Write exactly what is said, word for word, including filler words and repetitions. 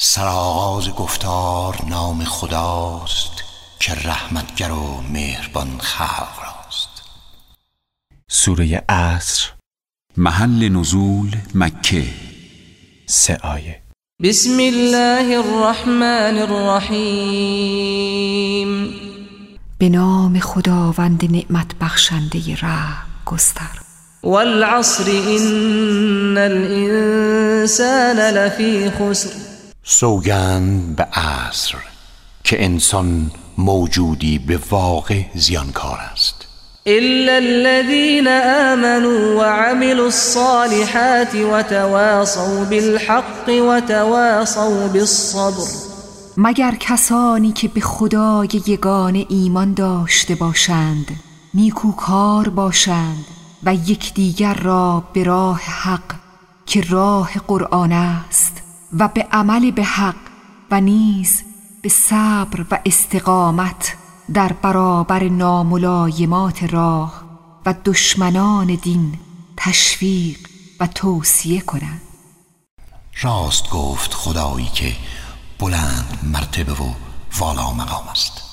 سرآغاز گفتار نام خداست که رحمتگر و مهربان خلق راست. سوره عصر. محل نزول مکه. سه آیه. بسم الله الرحمن الرحیم. به نام خداوند نعمت بخشنده رحم گستر. والعصر ان الانسان لفی خسر. سوگند به عصر که انسان موجودی به واقع زیانکار است، الا الذين آمنوا وعملوا الصالحات وتواصوا بالحق وتواصوا بالصبر. مگر کسانی که به خدای یگانه ایمان داشته باشند، نیکوکار باشند و یکدیگر را به راه حق که راه قرآن است و به عمل به حق و نیز به صبر و استقامت در برابر ناملایمات راه و دشمنان دین تشویق و توصیه کنند. راست گفت خدایی که بلند مرتبه و والا مقام است.